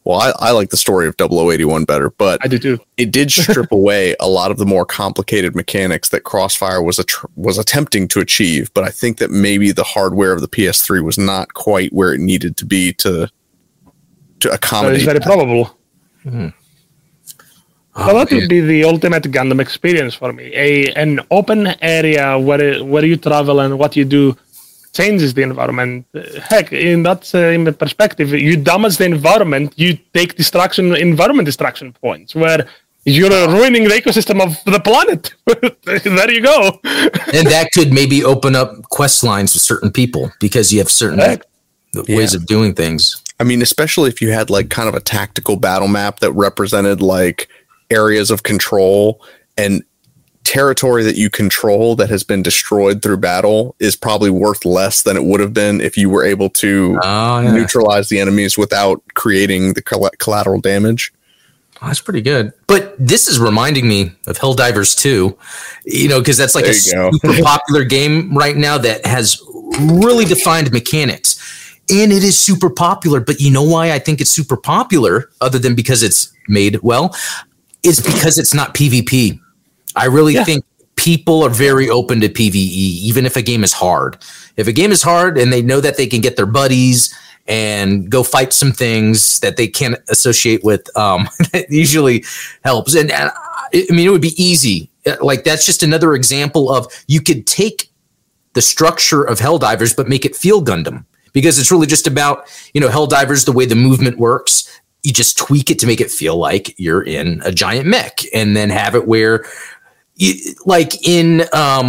S3: Well, I like the story of 0081 better, but
S2: I do too.
S3: It did strip away a lot of the more complicated mechanics that Crossfire was attempting to achieve. But I think that maybe the hardware of the PS3 was not quite where it needed to be to accommodate.
S2: That is very probable. Mm-hmm. So that would be the ultimate Gundam experience for me. An open area where you travel and what you do changes the environment. Heck, in that perspective, you damage the environment, you take environment destruction points, where you're ruining the ecosystem of the planet. There you go.
S1: And that could maybe open up quest lines with certain people because you have certain ways of doing things.
S3: I mean, especially if you had like kind of a tactical battle map that represented like areas of control, and territory that you control that has been destroyed through battle is probably worth less than it would have been if you were able to neutralize the enemies without creating the collateral damage.
S1: Oh, that's pretty good. But this is reminding me of Helldivers 2, because that's like a super popular game right now that has really defined mechanics. And it is super popular. But you know why I think it's super popular, other than because it's made well, is because it's not PvP. I really think people are very open to PvE, even if a game is hard. If a game is hard and they know that they can get their buddies and go fight some things that they can't associate with, that usually helps. And I mean, it would be easy. Like, that's just another example of you could take the structure of Helldivers, but make it feel Gundam. Because it's really just about, Helldivers, the way the movement works. You just tweak it to make it feel like you're in a giant mech, and then have it where, just thinking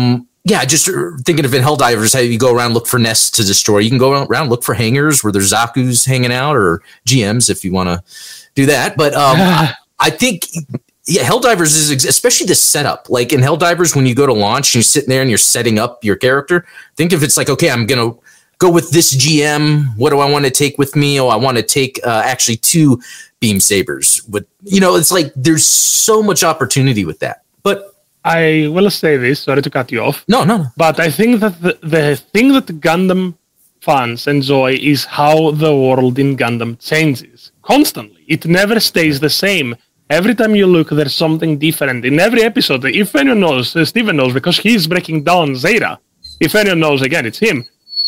S1: of in Helldivers, how you go around, look for nests to destroy. You can go around, look for hangars where there's Zaku's hanging out, or GMs if you want to do that. But I think, Helldivers is, especially the setup. Like in Helldivers, when you go to launch and you're sitting there and you're setting up your character, think if it's like, okay, I'm going to go with this GM. What do I want to take with me? Oh, I want to take actually 2 beam sabers. It's like there's so much opportunity with that. But
S2: I will say this, sorry to cut you off.
S1: No.
S2: But I think that the thing that Gundam fans enjoy is how the world in Gundam changes constantly. It never stays the same. Every time you look, there's something different. In every episode, if anyone knows, Steven knows, because he's breaking down Zeta. If anyone knows, again, it's him.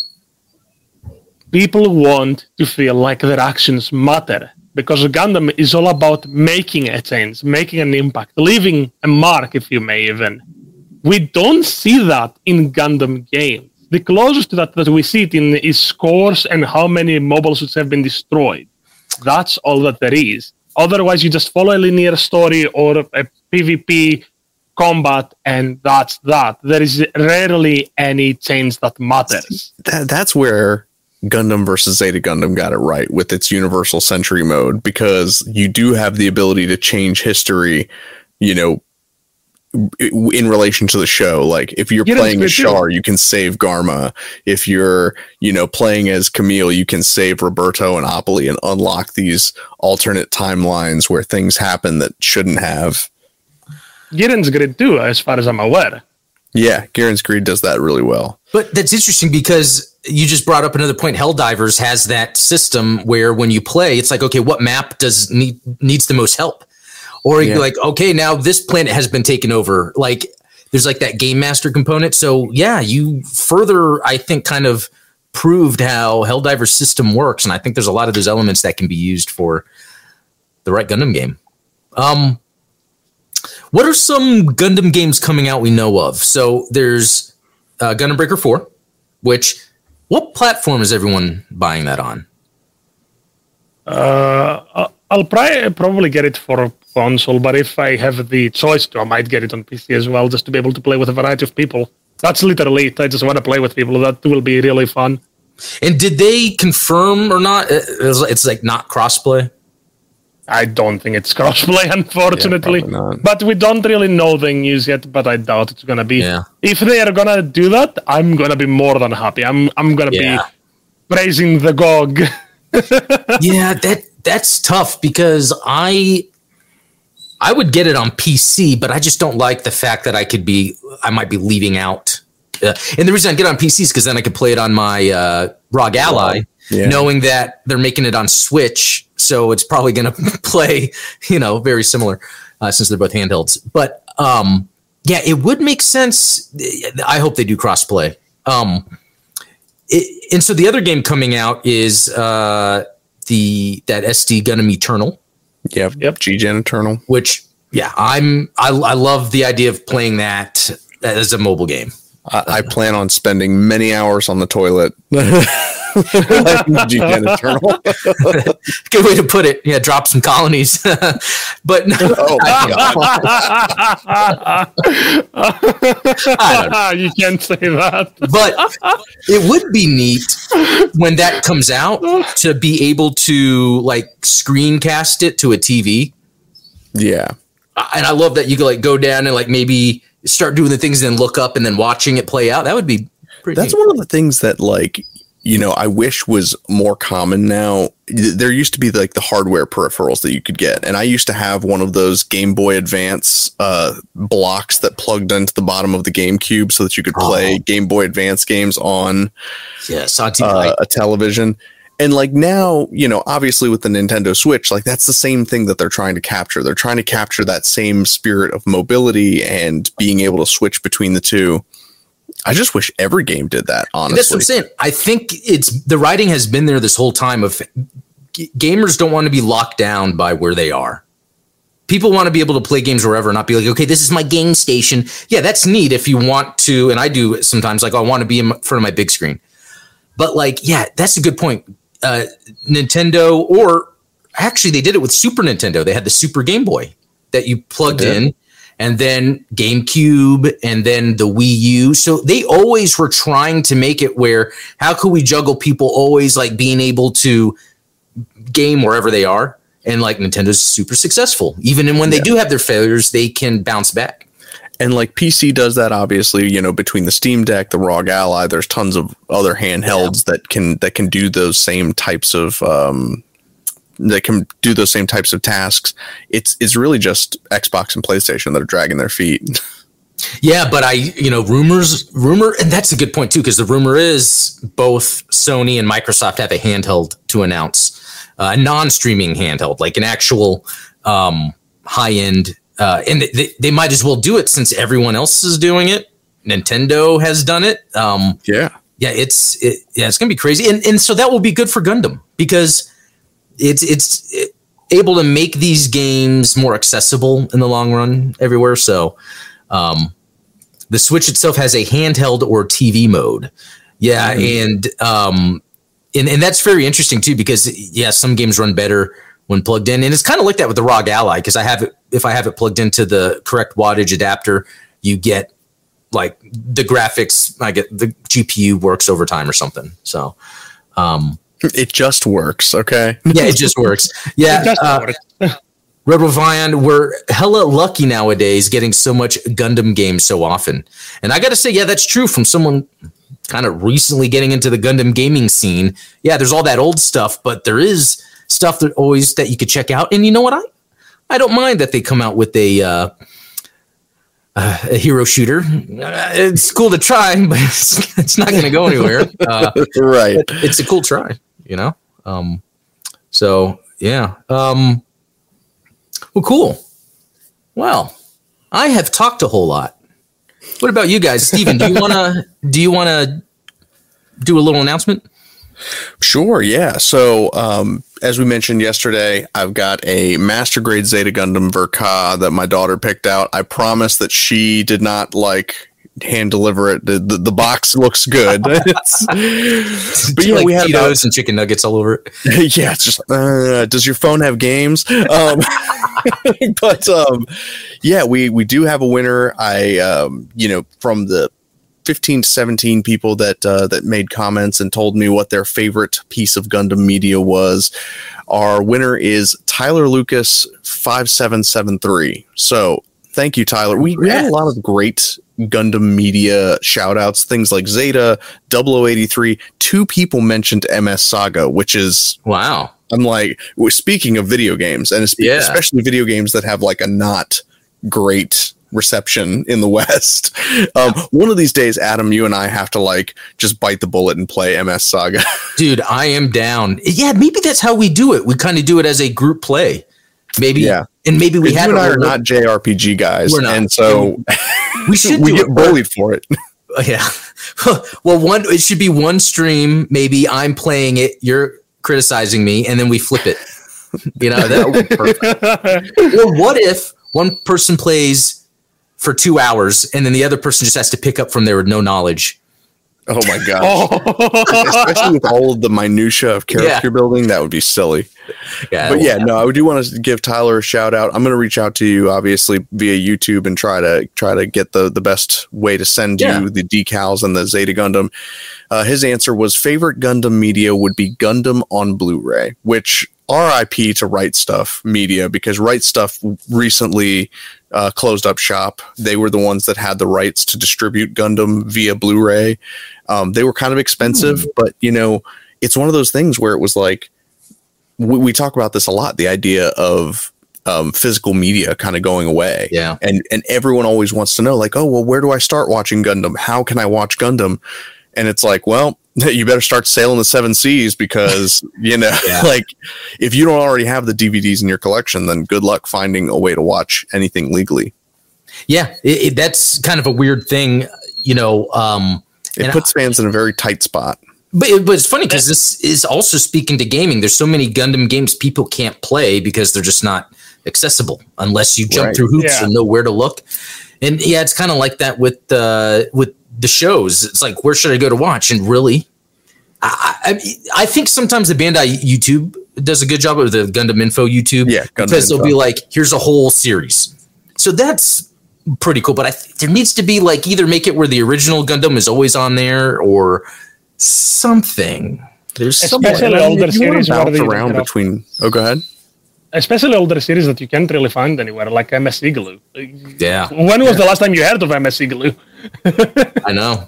S2: People want to feel like their actions matter, because Gundam is all about making a change, making an impact, leaving a mark, if you may even. We don't see that in Gundam games. The closest to that we see it in is scores and how many mobile suits have been destroyed. That's all that there is. Otherwise, you just follow a linear story or a PvP combat, and that's that. There is rarely any change that matters.
S3: That's where Gundam versus Zeta Gundam got it right with its universal sentry mode, because you do have the ability to change history, in relation to the show. Like if you're playing as Char, you can save Garma. If you're, playing as Camille, you can save Roberto and Opoly and unlock these alternate timelines where things happen that shouldn't have.
S2: Giren's Grid too, as far as I'm aware.
S3: Yeah, Giren's Grid does that really well.
S1: But that's interesting because you just brought up another point. Helldivers has that system where when you play, it's like, okay, what map needs the most help? Or you're like, okay, now this planet has been taken over. Like there's like that game master component. So yeah, you further, I think, kind of proved how Helldivers system works. And I think there's a lot of those elements that can be used for the right Gundam game. What are some Gundam games coming out we know of? So there's Gundam Breaker 4, what platform is everyone buying that on?
S2: I'll probably get it for console, but if I have the choice to, I might get it on PC as well, just to be able to play with a variety of people. That's literally it. I just want to play with people. That will be really fun.
S1: And did they confirm or not? It's like not crossplay?
S2: I don't think it's crossplay, unfortunately. But we don't really know the news yet, but I doubt it's going to be. Yeah. If they are going to do that, I'm going to be more than happy. I'm going to be praising the GOG.
S1: Yeah, that's tough because I would get it on PC, but I just don't like the fact that I might be leaving out. And the reason I get it on PC is because then I could play it on my ROG Ally, knowing that they're making it on Switch. so it's probably going to play, very similar since they're both handhelds. But yeah, it would make sense. I hope they do crossplay. And so the other game coming out is that SD Gundam Eternal.
S3: Yep. G-Gen Eternal.
S1: Which, yeah, I love the idea of playing that as a mobile game.
S3: I plan on spending many hours on the toilet. G-Gen Eternal.
S1: Good way to put it. Yeah, drop some colonies. But no,
S2: you can't say that.
S1: But it would be neat when that comes out to be able to like screencast it to a TV.
S3: Yeah.
S1: And I love that you could go down and maybe start doing the things and then look up and then watching it play out. That would be pretty
S3: That's
S1: neat.
S3: one of the things that I wish was more common now. There used to be the hardware peripherals that you could get. And I used to have one of those Game Boy Advance blocks that plugged into the bottom of the GameCube so that you could play Game Boy Advance games on a television. And now, obviously with the Nintendo Switch, that's the same thing that they're trying to capture. They're trying to capture that same spirit of mobility and being able to switch between the two. I just wish every game did that, honestly.
S1: That's what I'm saying. I think the writing has been there this whole time of gamers don't want to be locked down by where they are. People want to be able to play games wherever and not be like, okay, this is my game station. Yeah, that's neat if you want to. And I do sometimes I want to be in front of my big screen. But yeah, that's a good point. Nintendo, or actually they did it with Super Nintendo. They had the Super Game Boy that you plugged in. And then GameCube, and then the Wii U. So they always were trying to make it where, how could we juggle people always being able to game wherever they are? And Nintendo's super successful. Even when they do have their failures, they can bounce back.
S3: And PC does that, obviously, between the Steam Deck, the ROG Ally, there's tons of other handhelds that can do those same types of tasks. It's really just Xbox and PlayStation that are dragging their feet.
S1: Yeah, but rumor, and that's a good point too, because the rumor is both Sony and Microsoft have a handheld to announce, a non-streaming handheld, an actual high-end, and they might as well do it since everyone else is doing it. Nintendo has done it. It's gonna be crazy, and so that will be good for Gundam because it's able to make these games more accessible in the long run everywhere. So the Switch itself has a handheld or TV mode. Yeah. Mm-hmm. And that's very interesting too, because some games run better when plugged in, and it's kind of like that with the ROG Ally. Cause if I have it plugged into the correct wattage adapter, you get the graphics, I get the GPU works over time or something. So,
S3: it just works, okay?
S1: Yeah, it just works. Yeah, Red Revion, we're hella lucky nowadays getting so much Gundam games so often. And I got to say, yeah, that's true from someone kind of recently getting into the Gundam gaming scene. Yeah, there's all that old stuff, but there is stuff that you could check out. And you know what? I don't mind that they come out with a hero shooter. It's cool to try, but it's not going to go anywhere.
S3: Right.
S1: It's a cool try. So yeah. Well, cool. Well, I have talked a whole lot. What about you guys? Steven, do you want to do a little announcement?
S3: Sure. Yeah. So, as we mentioned yesterday, I've got a Master Grade Zeta Gundam Verka that my daughter picked out. I promise that she did not hand deliver it. The box looks good. But
S1: yeah, we have Cheetos and chicken nuggets all over
S3: it. Yeah, it's just does your phone have games? But yeah, we do have a winner. I from the 15 to 17 people that made comments and told me what their favorite piece of Gundam media was. Our winner is Tyler Lucas 5773. So thank you, Tyler. We had a lot of great Gundam media shout outs, things like Zeta, 0083. 2 people mentioned MS Saga, which is
S1: wow.
S3: I'm speaking of video games, and especially video games that have a not great reception in the West. One of these days, Adam, you and I have to like just bite the bullet and play MS Saga.
S1: Dude, I am down. Yeah, maybe that's how we do it. We kind of do it as a group play. Maybe,
S3: yeah.
S1: And maybe we have.
S3: You and I are not JRPG guys, and so
S1: we should.
S3: We get bullied for it.
S1: Yeah. Well, it should be one stream. Maybe I'm playing it, you're criticizing me, and then we flip it. That would be perfect. Or what if one person plays for 2 hours and then the other person just has to pick up from there with no knowledge?
S3: Oh my gosh. Especially with all of the minutia of character building, that would be silly. Yeah, but I do want to give Tyler a shout out. I'm going to reach out to you obviously via YouTube and try to get the best way to send you the decals and the Zeta Gundam. His answer was favorite Gundam media would be Gundam on Blu-ray, which RIP to Right Stuff Media, because Right Stuff recently closed up shop. They were the ones that had the rights to distribute Gundam via Blu-ray. They were kind of expensive, but it's one of those things where it was like, we talk about this a lot, the idea of physical media kind of going away.
S1: Yeah.
S3: And everyone always wants to know, like, oh, well, where do I start watching Gundam? How can I watch Gundam? And it's like, well, you better start sailing the 7 seas because, like if you don't already have the DVDs in your collection, then good luck finding a way to watch anything legally.
S1: Yeah, that's kind of a weird thing,
S3: It puts fans in a very tight spot.
S1: But it's funny because this is also speaking to gaming. There's so many Gundam games people can't play because they're just not accessible unless you jump through hoops and know where to look. And it's kind of like that with the shows. It's like, where should I go to watch? And really, I think sometimes the Bandai YouTube does a good job of the Gundam Info YouTube.
S3: Yeah,
S1: because they'll be like, here's a whole series. So that's pretty cool. But there needs to be like either make it where the original Gundam is always on there or something. There's
S2: especially older series
S3: around between. Oh, go ahead.
S2: Especially older series that you can't really find anywhere, like MS Igloo.
S1: Yeah.
S2: When was the last time you heard of MS Igloo?
S1: I know.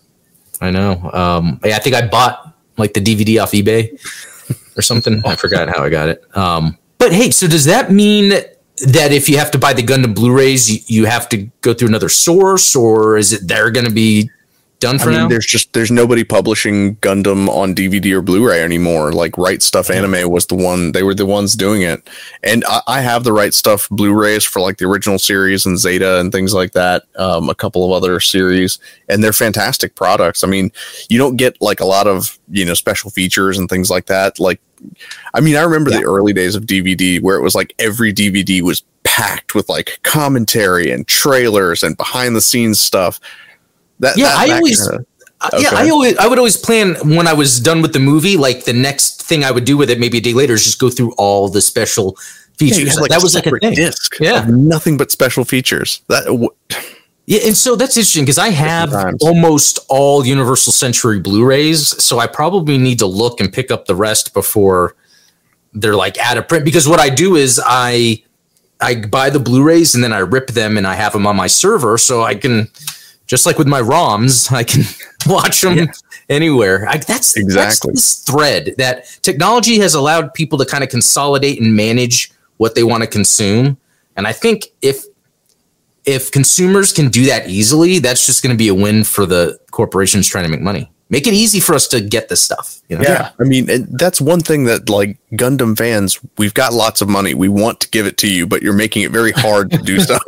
S1: I think I bought like the DVD off eBay or something. I forgot how I got it. But hey, so does that mean that if you have to buy the Gundam Blu-rays, you have to go through another source, or is it they're going to be done for now?
S3: There's nobody publishing Gundam on DVD or Blu-ray anymore. Like Right Stuff Anime was the one, they were the ones doing it. And I have the Right Stuff Blu-rays for like the original series and Zeta and things like that. A couple of other series, and they're fantastic products. I mean, you don't get like a lot of, special features and things like that. Like, I mean, I remember the early days of DVD where it was like every DVD was packed with like commentary and trailers and behind the scenes stuff.
S1: I would always plan when I was done with the movie, like the next thing I would do with it maybe a day later is just go through all the special features. That was like a thing.
S3: Disc of nothing but special features.
S1: And so that's interesting because I have almost all Universal Century Blu-rays, so I probably need to look and pick up the rest before they're like out of print. Because what I do is I buy the Blu-rays and then I rip them and I have them on my server so I can, just like with my ROMs, I can watch them anywhere. That's this thread that technology has allowed people to kind of consolidate and manage what they want to consume. And I think if consumers can do that easily, that's just going to be a win for the corporations trying to make money. Make it easy for us to get this stuff.
S3: Yeah. I mean, that's one thing that like Gundam fans, we've got lots of money. We want to give it to you, but you're making it very hard to do so.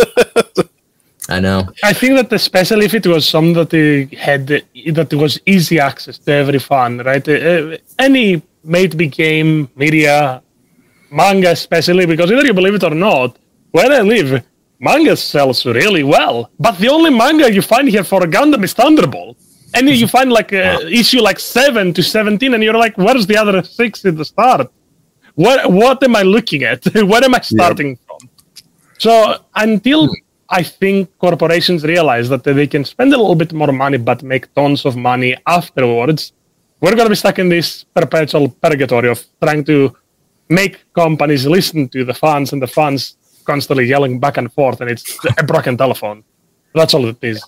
S1: I know.
S2: I think that especially if it was something that they had, that was easy access to every fan, right? Any made-to-be game, media, manga especially, because either you believe it or not, where I live, manga sells really well. But the only manga you find here for a Gundam is Thunderbolt. And you find like issue like 7 to 17, and you're like, where's the other 6 at the start? What am I looking at? Where am I starting from? So until I think corporations realize that they can spend a little bit more money but make tons of money afterwards, we're going to be stuck in this perpetual purgatory of trying to make companies listen to the fans, and the fans constantly yelling back and forth, and it's a broken telephone. That's all it is.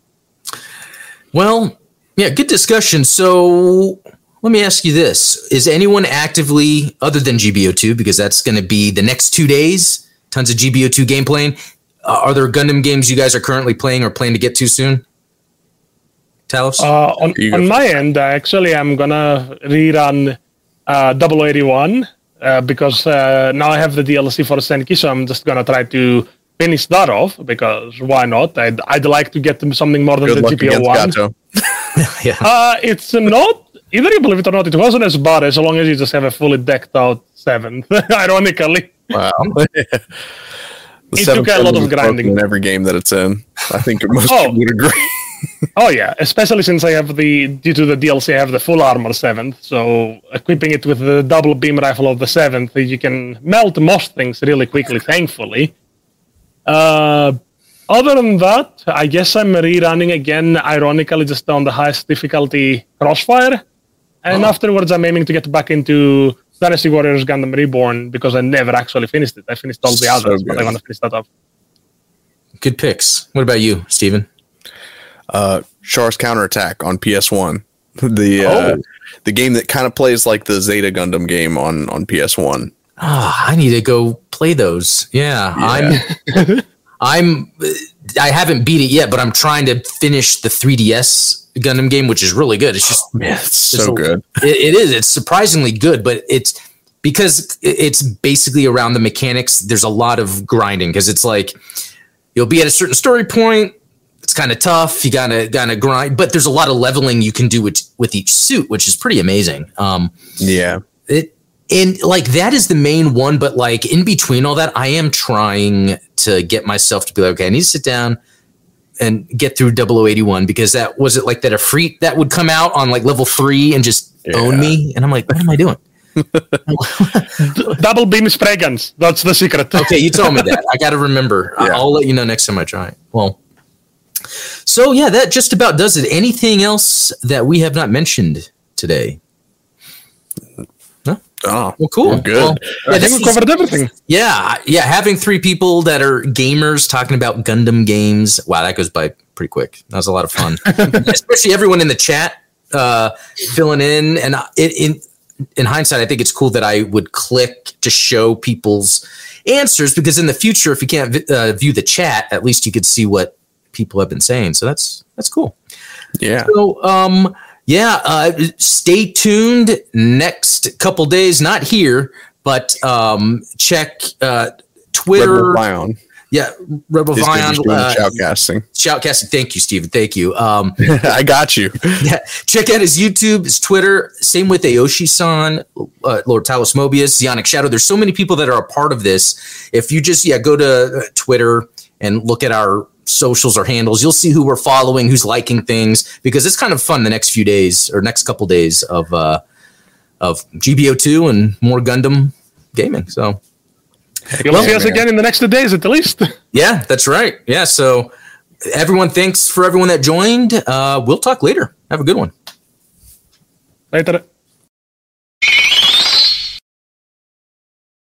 S1: Well, yeah, good discussion. So let me ask you this. Is anyone actively, other than GBO2, because that's going to be the next 2 days, tons of GBO2 game playing, are there Gundam games you guys are currently playing or plan to get to soon? Talos?
S2: On my end, actually, I'm gonna rerun 0081 because now I have the DLC for Senki, so I'm just gonna try to finish that off because why not? I'd like to get something more than the GPO one.
S1: Yeah.
S2: It's not. Either you believe it or not, it wasn't as bad as long as you just have a fully decked out 7th, ironically.
S3: Wow.
S2: It took a lot of grinding
S3: in every game that it's in. I think most people would agree.
S2: Oh yeah, especially since I have due to the DLC, I have the full armor 7th, so equipping it with the double beam rifle of the 7th, you can melt most things really quickly, thankfully. Other than that, I guess I'm rerunning again, ironically, just on the highest difficulty Crossfire. And afterwards, I'm aiming to get back into Dynasty Warriors Gundam Reborn because I never actually finished it. I finished all the others, but I want to finish that off.
S1: Good picks. What about you, Steven?
S3: Char's Counterattack on PS1. The game that kind of plays like the Zeta Gundam game on PS1.
S1: I need to go play those. Yeah. I haven't beat it yet, but I'm trying to finish the 3DS Gundam game, which is really good. It's just
S3: it's so good.
S1: It is. It's surprisingly good, but it's because it's basically around the mechanics. There's a lot of grinding because it's like you'll be at a certain story point. It's kind of tough. You gotta grind, but there's a lot of leveling you can do with each suit, which is pretty amazing. And like that is the main one, but like in between all that, I am trying to get myself to be like, okay, I need to sit down and get through 0081 because that was it like that Efreet that would come out on like level 3 and just own me. And I'm like, what am I doing?
S2: Double beam spray guns. That's the secret.
S1: Okay, you told me that. I got to remember. Yeah. I'll let you know next time I try it. Well, so yeah, that just about does it. Anything else that we have not mentioned today?
S3: Oh,
S1: well, cool.
S3: Good.
S1: Well,
S2: I think we covered everything.
S1: Yeah. Having 3 people that are gamers talking about Gundam games. Wow, that goes by pretty quick. That was a lot of fun, especially everyone in the chat filling in. And in hindsight, I think it's cool that I would click to show people's answers because in the future, if you can't view the chat, at least you could see what people have been saying. So that's cool.
S3: Yeah.
S1: So, stay tuned next couple days, not here, but check Twitter.
S3: Rebel
S1: Vion.
S3: Shoutcasting.
S1: Shoutcasting. Thank you, Steven. Thank you.
S3: I got you.
S1: Yeah. Check out his YouTube, his Twitter. Same with Aoshi-san, Lord Talos Mobius, Zionic Shadow. There's so many people that are a part of this. If you just go to Twitter and look at our socials or handles, you'll see who we're following, who's liking things, because it's kind of fun the next few days or next couple days of GBO2 and more Gundam gaming. So
S2: you'll see us again in the next 2 days at least.
S1: Yeah, that's right. Yeah, so everyone, thanks for everyone that joined. We'll talk later. Have a good one.
S2: Later.